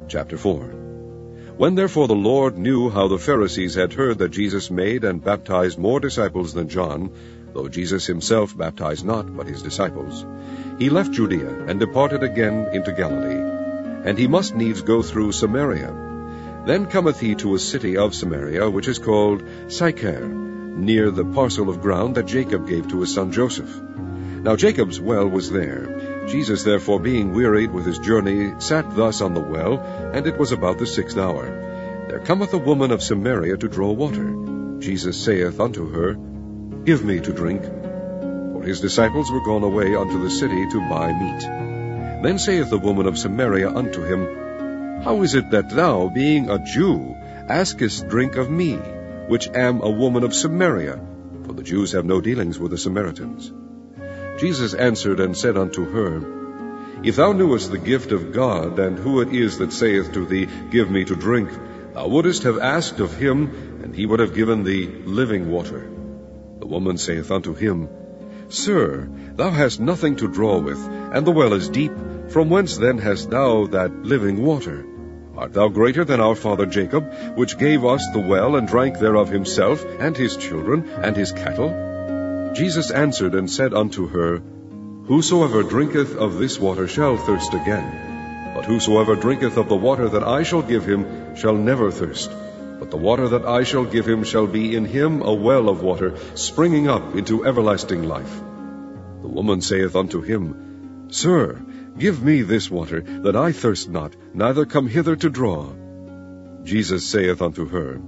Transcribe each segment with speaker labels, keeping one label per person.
Speaker 1: Chapter 4. When therefore the Lord knew how the Pharisees had heard that Jesus made and baptized more disciples than John, though Jesus himself baptized not, but his disciples, he left Judea, and departed again into Galilee. And he must needs go through Samaria. Then cometh he to a city of Samaria, which is called Sychar, near the parcel of ground that Jacob gave to his son Joseph. Now Jacob's well was there. Jesus therefore, being wearied with his journey, sat thus on the well, and it was about the 6th hour. There cometh a woman of Samaria to draw water. Jesus saith unto her, Give me to drink. For his disciples were gone away unto the city to buy meat. Then saith the woman of Samaria unto him, How is it that thou, being a Jew, askest drink of me, which am a woman of Samaria? For the Jews have no dealings with the Samaritans. Jesus answered and said unto her, If thou knewest the gift of God, and who it is that saith to thee, Give me to drink, thou wouldest have asked of him, and he would have given thee living water. The woman saith unto him, Sir, thou hast nothing to draw with, and the well is deep. From whence then hast thou that living water? Art thou greater than our father Jacob, which gave us the well, and drank thereof himself, and his children, and his cattle? Jesus answered and said unto her, Whosoever drinketh of this water shall thirst again. But whosoever drinketh of the water that I shall give him shall never thirst. But the water that I shall give him shall be in him a well of water, springing up into everlasting life. The woman saith unto him, Sir, give me this water, that I thirst not, neither come hither to draw. Jesus saith unto her,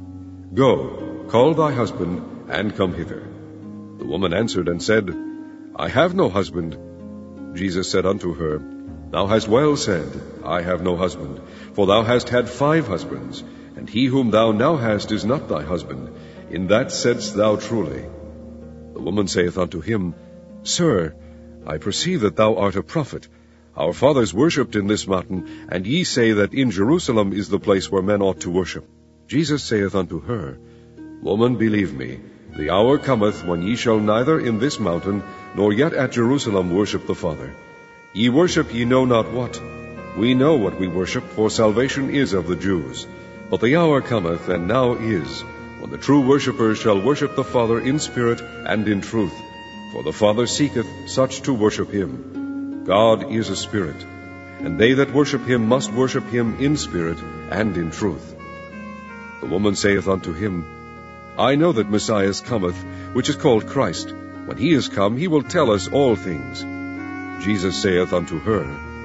Speaker 1: Go, call thy husband, and come hither. The woman answered and said, I have no husband. Jesus said unto her, Thou hast well said, I have no husband. For thou hast had 5 husbands, and he whom thou now hast is not thy husband. In that saidst thou truly. The woman saith unto him, Sir, I perceive that thou art a prophet. Our fathers worshipped in this mountain, and ye say that in Jerusalem is the place where men ought to worship. Jesus saith unto her, Woman, believe me, the hour cometh when ye shall neither in this mountain, nor yet at Jerusalem worship the Father. Ye worship ye know not what. We know what we worship, for salvation is of the Jews. But the hour cometh, and now is, when the true worshippers shall worship the Father in spirit and in truth. For the Father seeketh such to worship him. God is a spirit, and they that worship him must worship him in spirit and in truth. The woman saith unto him, I know that Messiah cometh, which is called Christ. When he is come, he will tell us all things. Jesus saith unto her,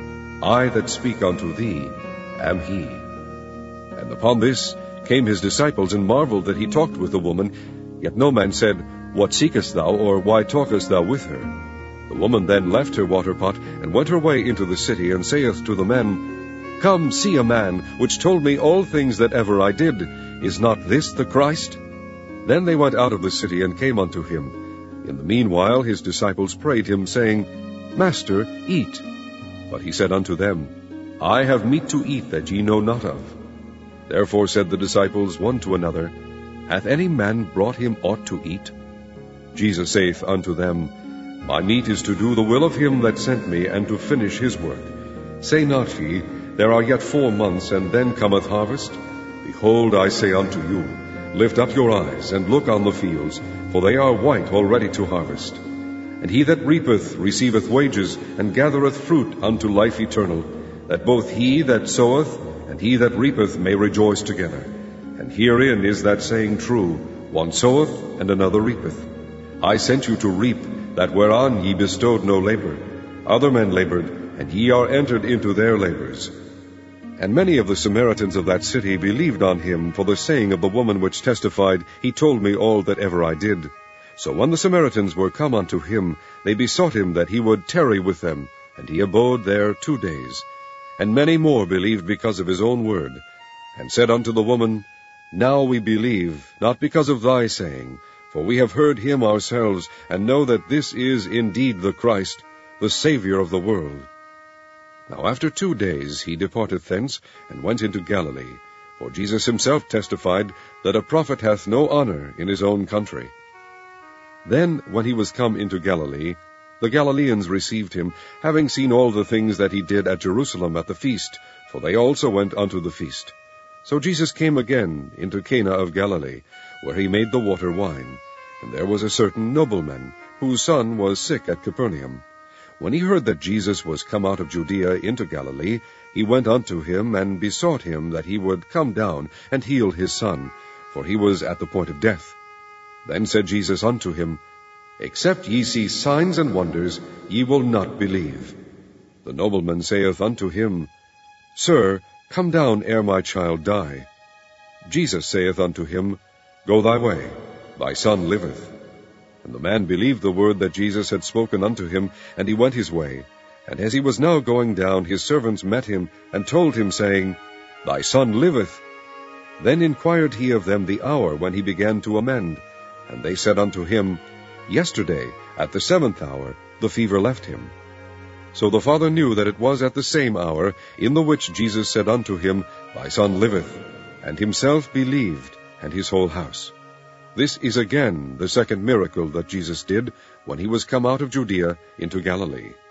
Speaker 1: I that speak unto thee am he. And upon this came his disciples, and marveled that he talked with the woman. Yet no man said, What seekest thou, or why talkest thou with her? The woman then left her water pot, and went her way into the city, and saith to the men, Come, see a man, which told me all things that ever I did. Is not this the Christ? Then they went out of the city, and came unto him. In the meanwhile his disciples prayed him, saying, Master, eat. But he said unto them, I have meat to eat that ye know not of. Therefore said the disciples one to another, Hath any man brought him aught to eat? Jesus saith unto them, My meat is to do the will of him that sent me, and to finish his work. Say not ye, There are yet 4 months, and then cometh harvest? Behold, I say unto you, Lift up your eyes, and look on the fields, for they are white already to harvest. And he that reapeth receiveth wages, and gathereth fruit unto life eternal, that both he that soweth and he that reapeth may rejoice together. And herein is that saying true, One soweth, and another reapeth. I sent you to reap that whereon ye bestowed no labor. Other men labored, and ye are entered into their labors. And many of the Samaritans of that city believed on him for the saying of the woman which testified, He told me all that ever I did. So when the Samaritans were come unto him, they besought him that he would tarry with them, and he abode there 2 days. And many more believed because of his own word, and said unto the woman, Now we believe, not because of thy saying, for we have heard him ourselves, and know that this is indeed the Christ, the Saviour of the world. Now after 2 days he departed thence, and went into Galilee. For Jesus himself testified that a prophet hath no honor in his own country. Then, when he was come into Galilee, the Galileans received him, having seen all the things that he did at Jerusalem at the feast, for they also went unto the feast. So Jesus came again into Cana of Galilee, where he made the water wine. And there was a certain nobleman, whose son was sick at Capernaum. When he heard that Jesus was come out of Judea into Galilee, he went unto him, and besought him that he would come down and heal his son, for he was at the point of death. Then said Jesus unto him, Except ye see signs and wonders, ye will not believe. The nobleman saith unto him, Sir, come down ere my child die. Jesus saith unto him, Go thy way, thy son liveth. And the man believed the word that Jesus had spoken unto him, and he went his way. And as he was now going down, his servants met him, and told him, saying, Thy son liveth. Then inquired he of them the hour when he began to amend. And they said unto him, Yesterday, at the 7th hour, the fever left him. So the father knew that it was at the same hour in the which Jesus said unto him, Thy son liveth, and himself believed, and his whole house. This is again the second miracle that Jesus did, when he was come out of Judea into Galilee.